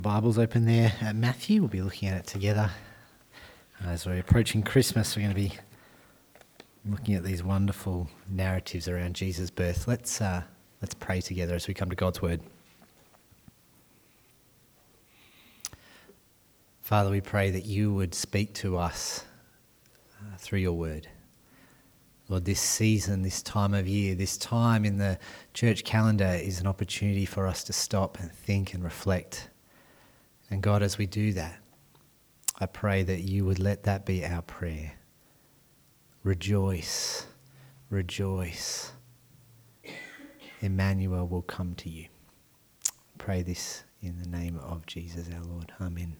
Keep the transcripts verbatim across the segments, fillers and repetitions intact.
Bibles open there at Matthew. We'll be looking at it together. As we're approaching Christmas, we're going to be looking at these wonderful narratives around Jesus' birth. Let's uh, let's pray together as we come to God's Word. Father, we pray that you would speak to us uh, through your Word. Lord, this season, this time of year, this time in the church calendar is an opportunity for us to stop and think and reflect. And God, as we do that, I pray that you would let that be our prayer. Rejoice, rejoice. Emmanuel will come to you. Pray this in the name of Jesus our Lord. Amen.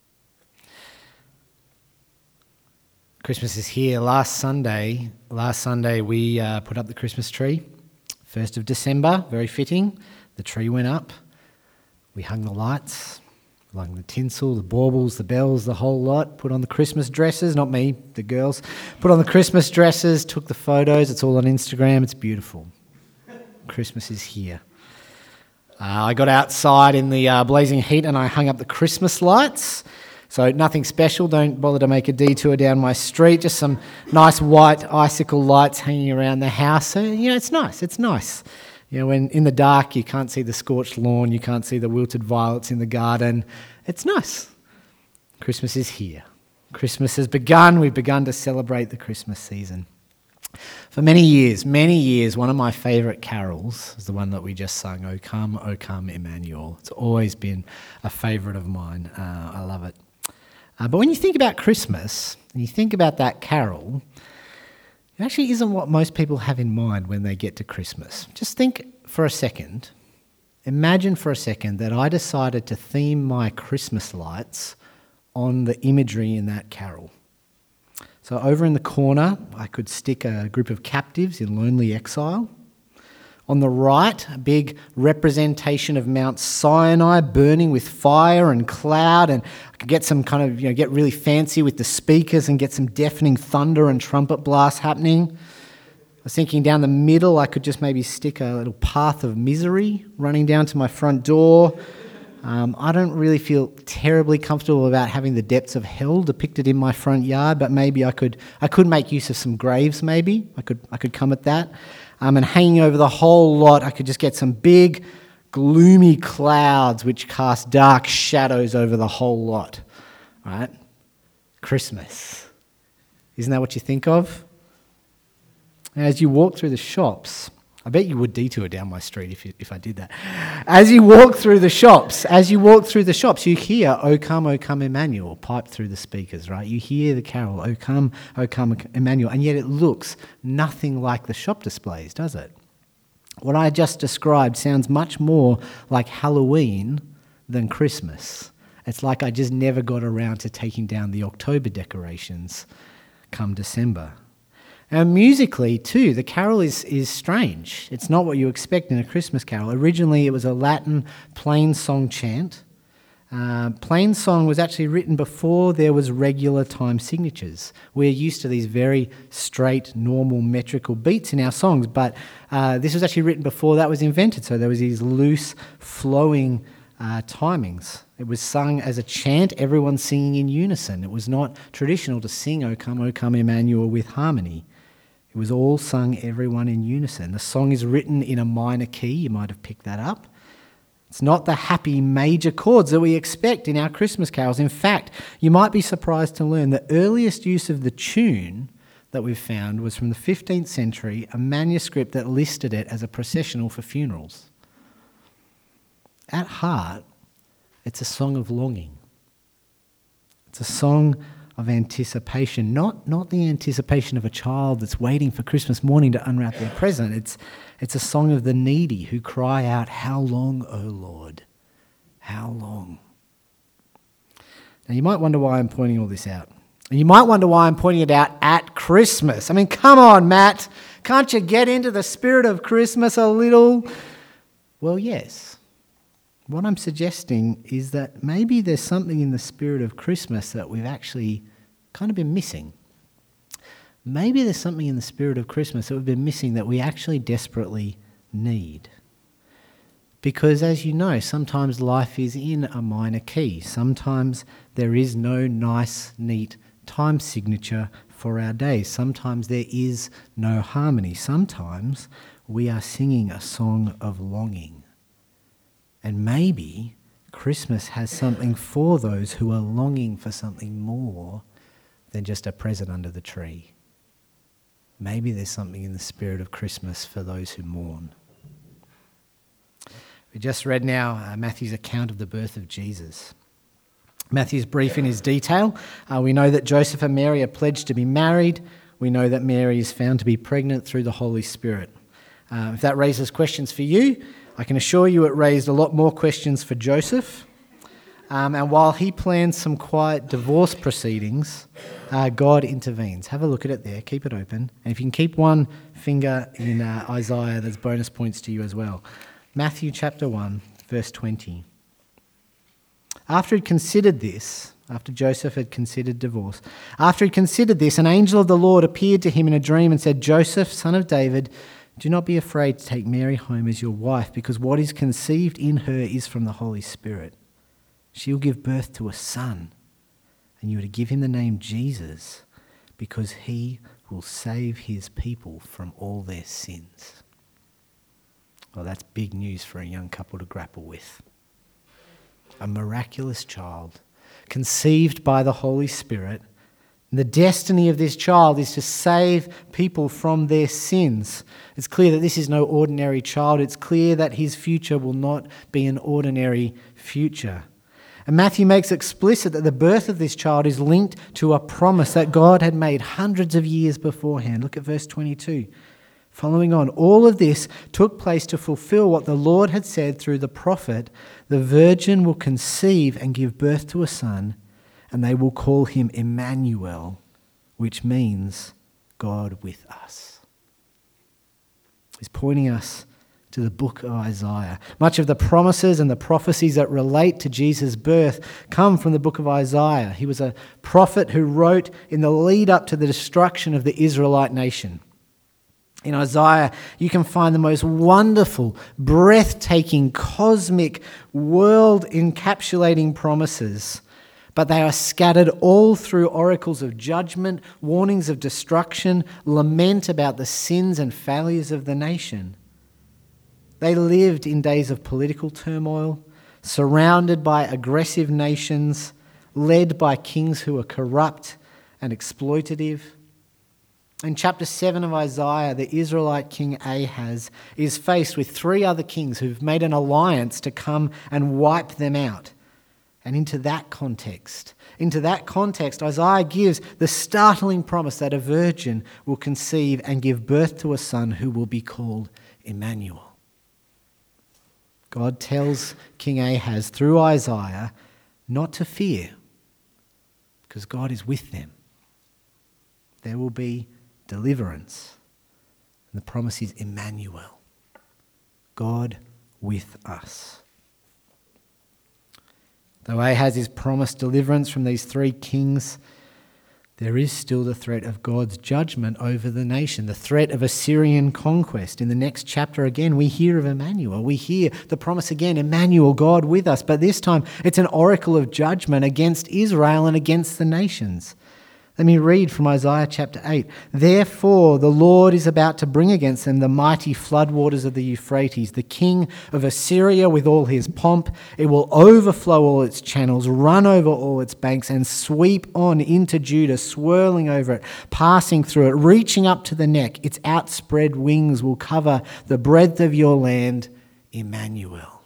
Christmas is here. Last Sunday, last Sunday we uh, put up the Christmas tree. first of December, very fitting. The tree went up. We hung the lights. Like the tinsel, the baubles, the bells, the whole lot. Put on the Christmas dresses, not me, the girls. Put on the Christmas dresses, took the photos. It's all on Instagram. It's beautiful. Christmas is here. Uh, I got outside in the uh, blazing heat and I hung up the Christmas lights. So nothing special. Don't bother to make a detour down my street. Just some nice white icicle lights hanging around the house. So, you know, it's nice. It's nice. You know, when in the dark you can't see the scorched lawn, you can't see the wilted violets in the garden. It's nice. Christmas is here. Christmas has begun. We've begun to celebrate the Christmas season. For many years, many years, one of my favourite carols is the one that we just sung, O Come, O Come, Emmanuel. It's always been a favourite of mine. Uh, I love it. Uh, but when you think about Christmas, and you think about that carol, it actually isn't what most people have in mind when they get to Christmas. Just think for a second, imagine for a second that I decided to theme my Christmas lights on the imagery in that carol. So over in the corner, I could stick a group of captives in lonely exile. On the right, a big representation of Mount Sinai burning with fire and cloud, and I could get some kind of, you know, get really fancy with the speakers and get some deafening thunder and trumpet blasts happening. I was thinking down the middle, I could just maybe stick a little path of misery running down to my front door. Um, I don't really feel terribly comfortable about having the depths of hell depicted in my front yard, but maybe I could I could make use of some graves. Maybe I could I could come at that. Um, and hanging over the whole lot, I could just get some big, gloomy clouds which cast dark shadows over the whole lot. Right? Christmas. Isn't that what you think of? As you walk through the shops, I bet you would detour down my street if you, if I did that. As you walk through the shops, as you walk through the shops, you hear, O come, O come, Emmanuel, piped through the speakers, right? You hear the carol, O come, O come, Emmanuel, and yet it looks nothing like the shop displays, does it? What I just described sounds much more like Halloween than Christmas. It's like I just never got around to taking down the October decorations come December. And musically, too, the carol is, is strange. It's not what you expect in a Christmas carol. Originally, it was a Latin plain song chant. Uh, plain song was actually written before there was regular time signatures. We're used to these very straight, normal, metrical beats in our songs, but uh, this was actually written before that was invented. So there was these loose, flowing uh, timings. It was sung as a chant, everyone singing in unison. It was not traditional to sing O come, O come, Emmanuel with harmony. It was all sung, everyone in unison. The song is written in a minor key. You might have picked that up. It's not the happy major chords that we expect in our Christmas carols. In fact, you might be surprised to learn the earliest use of the tune that we've found was from the fifteenth century, a manuscript that listed it as a processional for funerals. At heart, it's a song of longing. It's a song of anticipation, not, not the anticipation of a child that's waiting for Christmas morning to unwrap their present. It's, it's a song of the needy who cry out, "How long, O Lord? How long?" Now you might wonder why I'm pointing all this out. And you might wonder why I'm pointing it out at Christmas. I mean, come on, Matt. Can't you get into the spirit of Christmas a little? Well, yes. What I'm suggesting is that maybe there's something in the spirit of Christmas that we've actually kind of been missing. Maybe there's something in the spirit of Christmas that we've been missing that we actually desperately need. Because as you know, sometimes life is in a minor key. Sometimes there is no nice, neat time signature for our days. Sometimes there is no harmony. Sometimes we are singing a song of longing. And maybe Christmas has something for those who are longing for something more than just a present under the tree. Maybe there's something in the spirit of Christmas for those who mourn. We just read now uh, Matthew's account of the birth of Jesus. Matthew's brief in his detail. Uh, we know that Joseph and Mary are pledged to be married. We know that Mary is found to be pregnant through the Holy Spirit. Uh, if that raises questions for you, I can assure you it raised a lot more questions for Joseph. Um, and while he plans some quiet divorce proceedings, uh, God intervenes. Have a look at it there. Keep it open. And if you can keep one finger in uh, Isaiah, there's bonus points to you as well. Matthew chapter one, verse twenty. After he'd considered this, after Joseph had considered divorce, after he'd considered this, an angel of the Lord appeared to him in a dream and said, "Joseph, son of David, do not be afraid to take Mary home as your wife, because what is conceived in her is from the Holy Spirit. She will give birth to a son, and you are to give him the name Jesus, because he will save his people from all their sins." Well, that's big news for a young couple to grapple with. A miraculous child, conceived by the Holy Spirit. The destiny of this child is to save people from their sins. It's clear that this is no ordinary child. It's clear that his future will not be an ordinary future. And Matthew makes explicit that the birth of this child is linked to a promise that God had made hundreds of years beforehand. Look at verse twenty-two. Following on, all of this took place to fulfill what the Lord had said through the prophet, "The virgin will conceive and give birth to a son, and they will call him Emmanuel," which means God with us. He's pointing us to the book of Isaiah. Much of the promises and the prophecies that relate to Jesus' birth come from the book of Isaiah. He was a prophet who wrote in the lead up to the destruction of the Israelite nation. In Isaiah, you can find the most wonderful, breathtaking, cosmic, world-encapsulating promises, but they are scattered all through oracles of judgment, warnings of destruction, lament about the sins and failures of the nation. They lived in days of political turmoil, surrounded by aggressive nations, led by kings who were corrupt and exploitative. In chapter seven of Isaiah, the Israelite king Ahaz is faced with three other kings who've made an alliance to come and wipe them out. And into that context, into that context, Isaiah gives the startling promise that a virgin will conceive and give birth to a son who will be called Emmanuel. God tells King Ahaz through Isaiah not to fear, because God is with them. There will be deliverance. And the promise is Emmanuel, God with us. Though Ahaz is promised deliverance from these three kings, there is still the threat of God's judgment over the nation, the threat of Assyrian conquest. In the next chapter again, we hear of Emmanuel. We hear the promise again, Emmanuel, God with us. But this time, it's an oracle of judgment against Israel and against the nations. Let me read from Isaiah chapter eight. "Therefore the Lord is about to bring against them the mighty floodwaters of the Euphrates, the king of Assyria with all his pomp. It will overflow all its channels, run over all its banks, and sweep on into Judah, swirling over it, passing through it, reaching up to the neck. Its outspread wings will cover the breadth of your land, Emmanuel."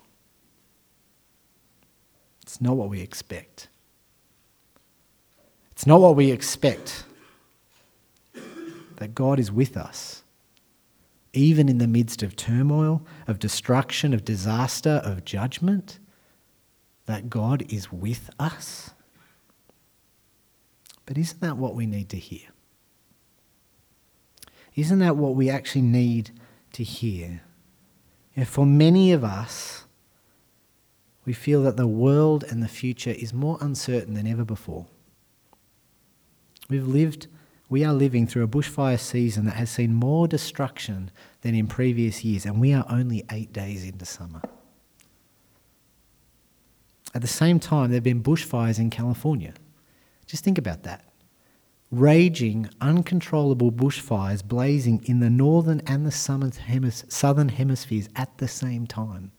It's not what we expect. It's not what we expect, that God is with us, even in the midst of turmoil, of destruction, of disaster, of judgment, that God is with us. But isn't that what we need to hear? Isn't that what we actually need to hear? You know, for many of us, we feel that the world and the future is more uncertain than ever before. We've lived, we are living through a bushfire season that has seen more destruction than in previous years, and we are only eight days into summer. At the same time, there have been bushfires in California. Just think about that. Raging, uncontrollable bushfires blazing in the northern and the southern hemispheres at the same time.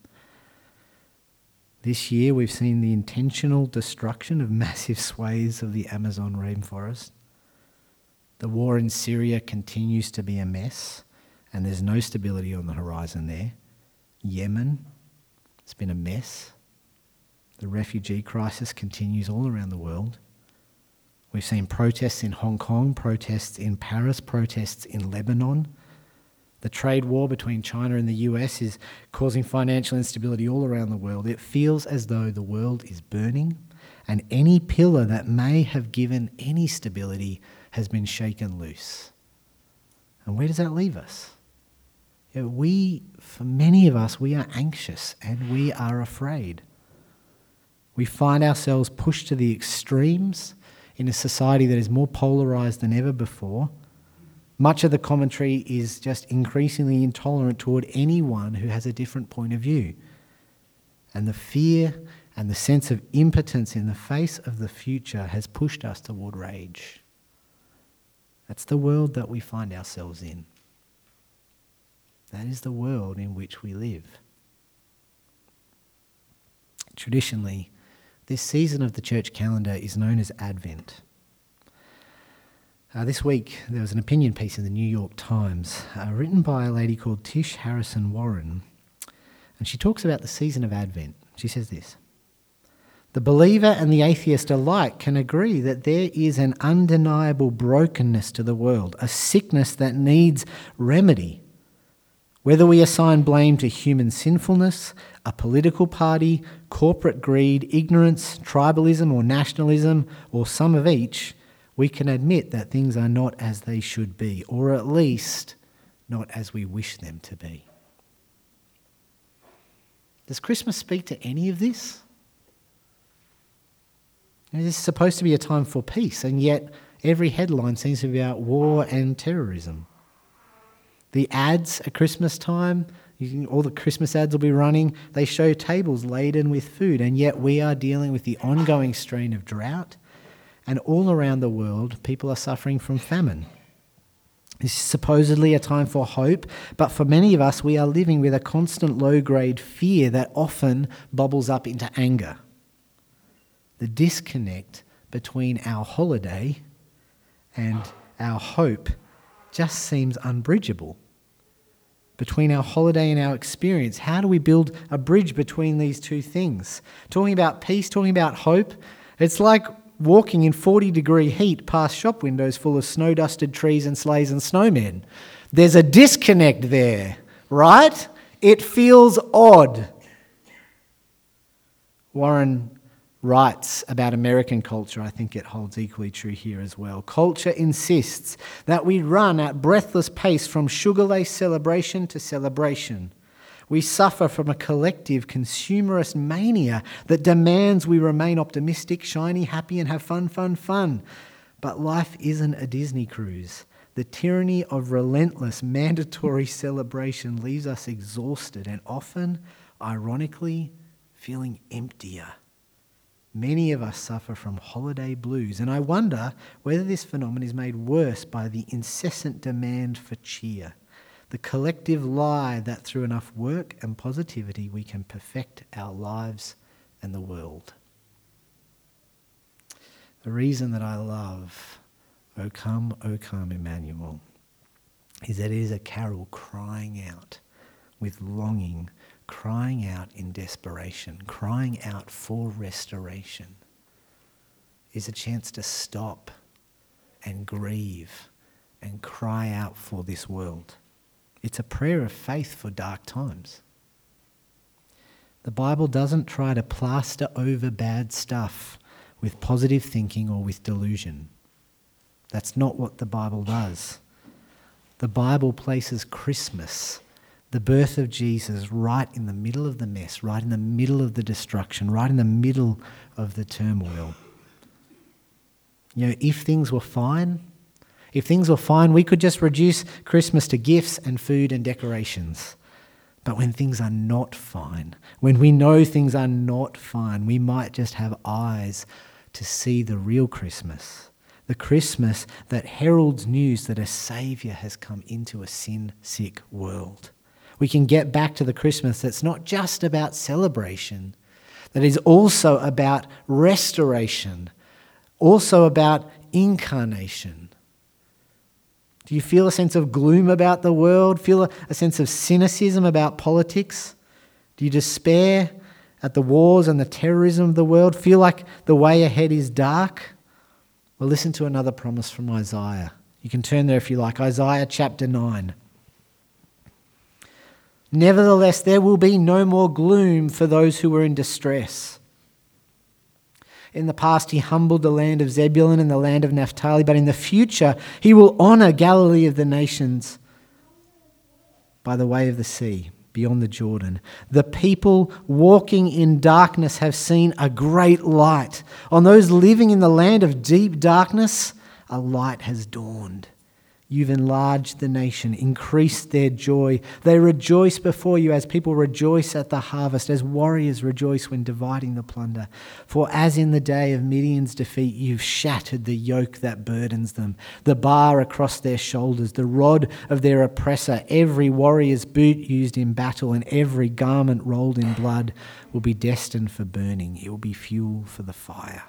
This year, we've seen the intentional destruction of massive swathes of the Amazon rainforest. The war in Syria continues to be a mess, and there's no stability on the horizon there. Yemen, it's been a mess. The refugee crisis continues all around the world. We've seen protests in Hong Kong, protests in Paris, protests in Lebanon. The trade war between China and the U S is causing financial instability all around the world. It feels as though the world is burning, and any pillar that may have given any stability has been shaken loose. And where does that leave us? You know, we, for many of us, we are anxious and we are afraid. We find ourselves pushed to the extremes in a society that is more polarised than ever before. Much of the commentary is just increasingly intolerant toward anyone who has a different point of view. And the fear and the sense of impotence in the face of the future has pushed us toward rage. That's the world that we find ourselves in. That is the world in which we live. Traditionally, this season of the church calendar is known as Advent. Uh, this week, there was an opinion piece in the New York Times uh, written by a lady called Tish Harrison Warren, and she talks about the season of Advent. She says this: "The believer and the atheist alike can agree that there is an undeniable brokenness to the world, a sickness that needs remedy. Whether we assign blame to human sinfulness, a political party, corporate greed, ignorance, tribalism or nationalism, or some of each, we can admit that things are not as they should be, or at least not as we wish them to be." Does Christmas speak to any of this? You know, this is supposed to be a time for peace, and yet every headline seems to be about war and terrorism. The ads at Christmas time, you can, all the Christmas ads will be running, they show tables laden with food, and yet we are dealing with the ongoing strain of drought. And all around the world, people are suffering from famine. This is supposedly a time for hope, but for many of us, we are living with a constant low-grade fear that often bubbles up into anger. The disconnect between our holiday and our hope just seems unbridgeable. Between our holiday and our experience, how do we build a bridge between these two things? Talking about peace, talking about hope, it's like walking in forty degree heat past shop windows full of snow-dusted trees and sleighs and snowmen. There's a disconnect there, right? It feels odd. Warren writes about American culture. I think it holds equally true here as well. Culture insists that we run at breathless pace from sugar-laced celebration to celebration. We suffer from a collective consumerist mania that demands we remain optimistic, shiny, happy, and have fun, fun, fun. But life isn't a Disney cruise. The tyranny of relentless, mandatory celebration leaves us exhausted and often, ironically, feeling emptier. Many of us suffer from holiday blues, and I wonder whether this phenomenon is made worse by the incessant demand for cheer. The collective lie that through enough work and positivity we can perfect our lives and the world. The reason that I love O Come, O Come, Emmanuel is that it is a carol crying out with longing, crying out in desperation, crying out for restoration. It's a chance to stop and grieve and cry out for this world. It's a prayer of faith for dark times. The Bible doesn't try to plaster over bad stuff with positive thinking or with delusion. That's not what the Bible does. The Bible places Christmas, the birth of Jesus, right in the middle of the mess, right in the middle of the destruction, right in the middle of the turmoil. You know, if things were fine, If things were fine, we could just reduce Christmas to gifts and food and decorations. But when things are not fine, when we know things are not fine, we might just have eyes to see the real Christmas, the Christmas that heralds news that a Saviour has come into a sin-sick world. We can get back to the Christmas that's not just about celebration, that is also about restoration, also about incarnation. Do you feel a sense of gloom about the world? Feel a, a sense of cynicism about politics? Do you despair at the wars and the terrorism of the world? Feel like the way ahead is dark? Well, listen to another promise from Isaiah. You can turn there if you like. Isaiah chapter nine. Nevertheless, there will be no more gloom for those who are in distress. In the past, he humbled the land of Zebulun and the land of Naphtali, but in the future, he will honour Galilee of the nations by the way of the sea, beyond the Jordan. The people walking in darkness have seen a great light. On those living in the land of deep darkness, a light has dawned. You've enlarged the nation, increased their joy. They rejoice before you as people rejoice at the harvest, as warriors rejoice when dividing the plunder. For as in the day of Midian's defeat, you've shattered the yoke that burdens them, the bar across their shoulders, the rod of their oppressor. Every warrior's boot used in battle and every garment rolled in blood will be destined for burning. It will be fuel for the fire.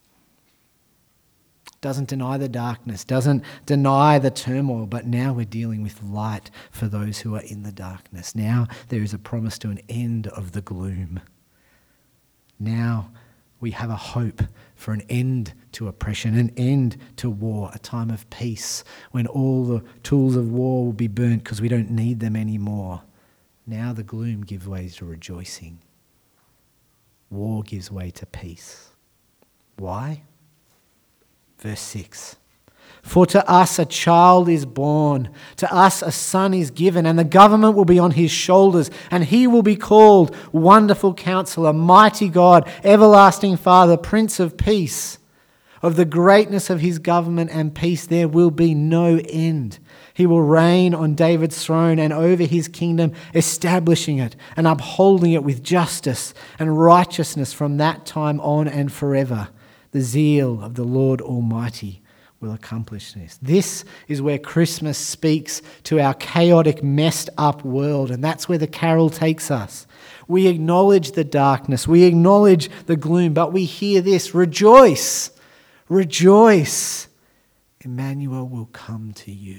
Doesn't deny the darkness, doesn't deny the turmoil, but now we're dealing with light for those who are in the darkness. Now there is a promise to an end of the gloom. Now we have a hope for an end to oppression, an end to war, a time of peace when all the tools of war will be burnt because we don't need them anymore. Now the gloom gives way to rejoicing. War gives way to peace. Why? Verse six, for to us a child is born, to us a son is given, and the government will be on his shoulders, and he will be called Wonderful Counselor, Mighty God, Everlasting Father, Prince of Peace. Of the greatness of his government and peace there will be no end. He will reign on David's throne and over his kingdom, establishing it and upholding it with justice and righteousness from that time on and forever. The zeal of the Lord Almighty will accomplish this. This is where Christmas speaks to our chaotic, messed up world, and that's where the carol takes us. We acknowledge the darkness, we acknowledge the gloom, but we hear this: rejoice, rejoice. Emmanuel will come to you.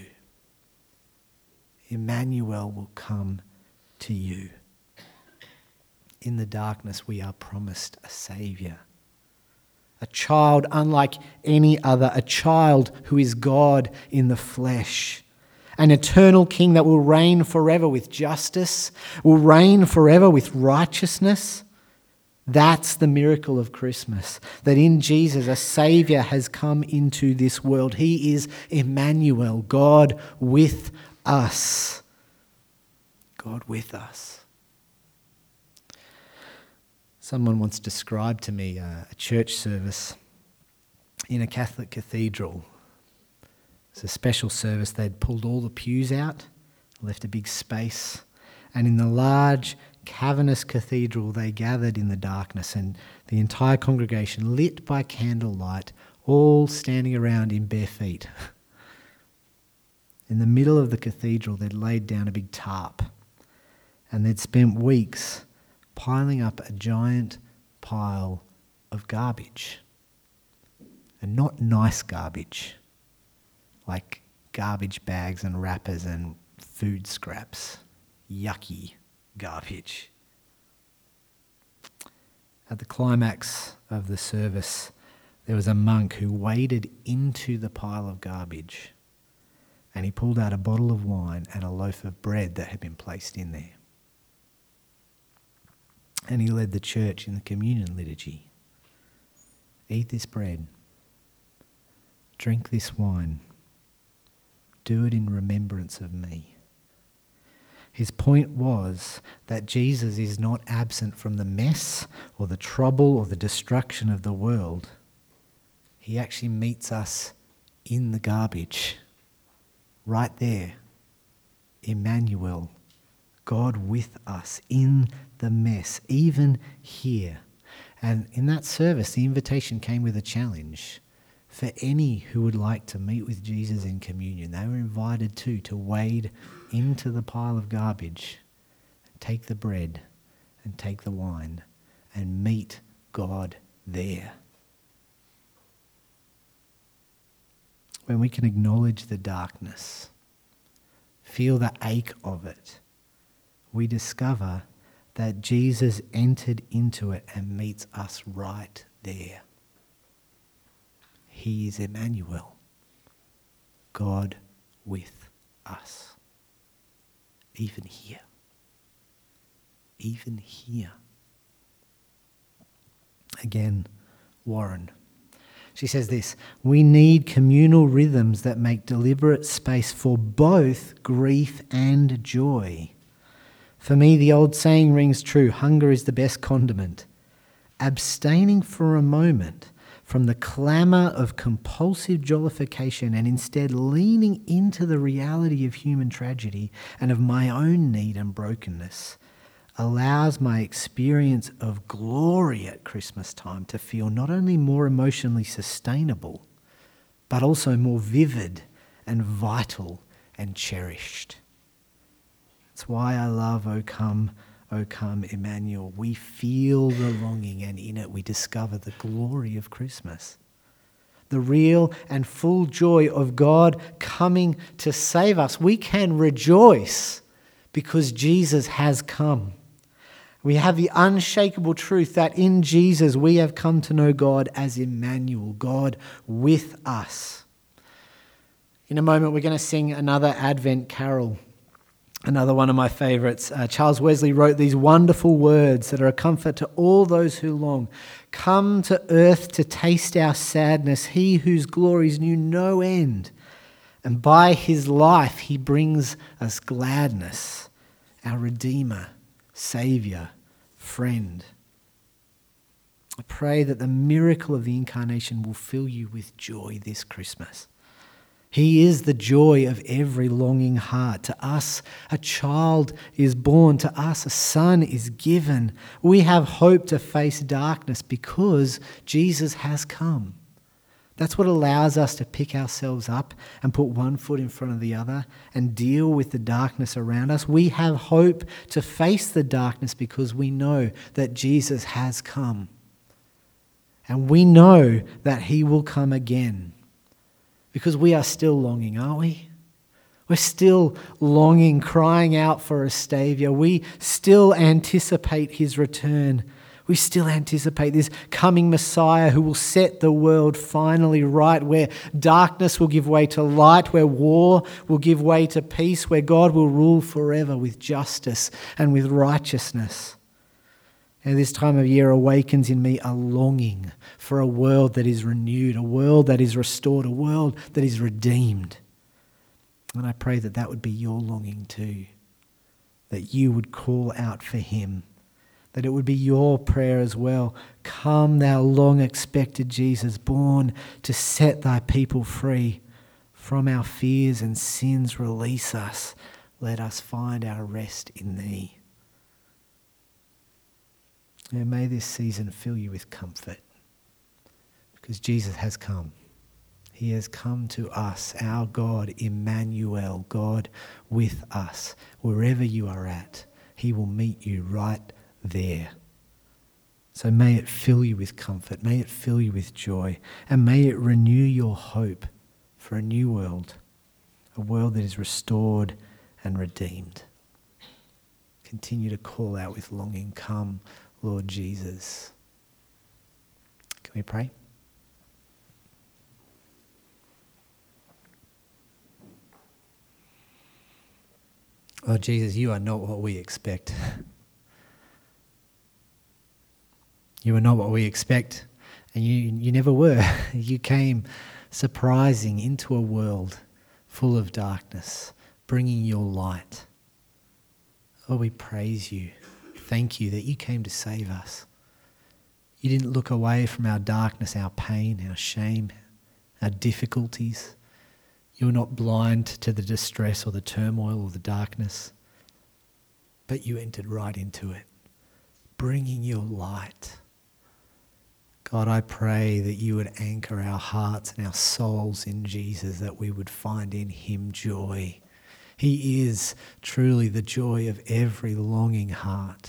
Emmanuel will come to you. In the darkness, we are promised a Saviour. A child unlike any other, a child who is God in the flesh. An eternal king that will reign forever with justice, will reign forever with righteousness. That's the miracle of Christmas, that in Jesus a Saviour has come into this world. He is Emmanuel, God with us. God with us. Someone once described to me a church service in a Catholic cathedral. It's a special service. They'd pulled all the pews out, left a big space, and in the large cavernous cathedral they gathered in the darkness, and the entire congregation lit by candlelight, all standing around in bare feet. In the middle of the cathedral they'd laid down a big tarp, and they'd spent weeks piling up a giant pile of garbage. And not nice garbage, like garbage bags and wrappers and food scraps. Yucky garbage. At the climax of the service, there was a monk who waded into the pile of garbage, and he pulled out a bottle of wine and a loaf of bread that had been placed in there. And he led the church in the communion liturgy. Eat this bread. Drink this wine. Do it in remembrance of me. His point was that Jesus is not absent from the mess or the trouble or the destruction of the world. He actually meets us in the garbage. Right there. Emmanuel, God with us in the mess, even here. And in that service, the invitation came with a challenge. For any who would like to meet with Jesus in communion, they were invited too to wade into the pile of garbage, take the bread and take the wine and meet God there. When we can acknowledge the darkness, feel the ache of it, we discover that Jesus entered into it and meets us right there. He is Emmanuel, God with us. Even here. Even here. Again, Warren. She says this: we need communal rhythms that make deliberate space for both grief and joy. For me, the old saying rings true: hunger is the best condiment. Abstaining for a moment from the clamour of compulsive jollification and instead leaning into the reality of human tragedy and of my own need and brokenness allows my experience of glory at Christmas time to feel not only more emotionally sustainable, but also more vivid and vital and cherished. That's why I love O Come, O Come, Emmanuel. We feel the longing, and in it we discover the glory of Christmas. The real and full joy of God coming to save us. We can rejoice because Jesus has come. We have the unshakable truth that in Jesus we have come to know God as Emmanuel, God with us. In a moment we're going to sing another Advent carol. Another one of my favourites. Uh, Charles Wesley wrote these wonderful words that are a comfort to all those who long. Come to earth to taste our sadness, he whose glories knew no end. And by his life he brings us gladness, our Redeemer, Saviour, friend. I pray that the miracle of the incarnation will fill you with joy this Christmas. He is the joy of every longing heart. To us, a child is born. To us, a son is given. We have hope to face darkness because Jesus has come. That's what allows us to pick ourselves up and put one foot in front of the other and deal with the darkness around us. We have hope to face the darkness because we know that Jesus has come. And we know that he will come again. Because we are still longing, aren't we? We're still longing, crying out for a Saviour. We still anticipate his return. We still anticipate this coming Messiah who will set the world finally right, where darkness will give way to light, where war will give way to peace, where God will rule forever with justice and with righteousness. And this time of year awakens in me a longing for a world that is renewed, a world that is restored, a world that is redeemed. And I pray that that would be your longing too, that you would call out for him, that it would be your prayer as well. Come, thou long-expected Jesus, born to set thy people free. From our fears and sins release us. Let us find our rest in thee. And may this season fill you with comfort because Jesus has come. He has come to us, our God, Emmanuel, God with us. Wherever you are at, he will meet you right there. So may it fill you with comfort, may it fill you with joy, and may it renew your hope for a new world, a world that is restored and redeemed. Continue to call out with longing, come, Lord Jesus. Can we pray? Lord Jesus, you are not what we expect. You are not what we expect, and you, you never were. You came surprising into a world full of darkness, bringing your light. Oh, we praise you. Thank you that you came to save us. You didn't look away from our darkness, our pain, our shame, our difficulties. You were not blind to the distress or the turmoil or the darkness. but you entered right into it, bringing your light. God, I pray that you would anchor our hearts and our souls in Jesus, that we would find in him joy. He is truly the joy of every longing heart.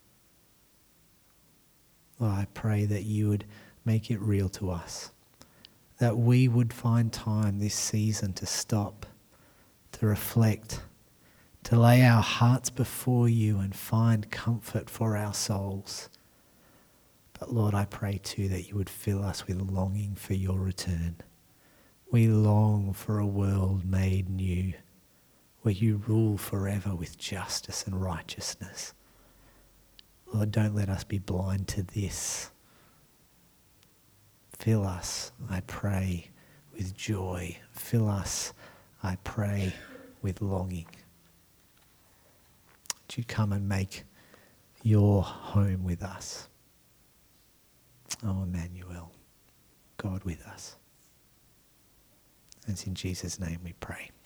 Lord, I pray that you would make it real to us, that we would find time this season to stop, to reflect, to lay our hearts before you and find comfort for our souls. But Lord, I pray too that you would fill us with longing for your return. We long for a world made new, where you rule forever with justice and righteousness. Lord, don't let us be blind to this. Fill us, I pray, with joy. Fill us, I pray, with longing. Would you come and make your home with us? Oh, Emmanuel, God with us. And it's in Jesus' name we pray.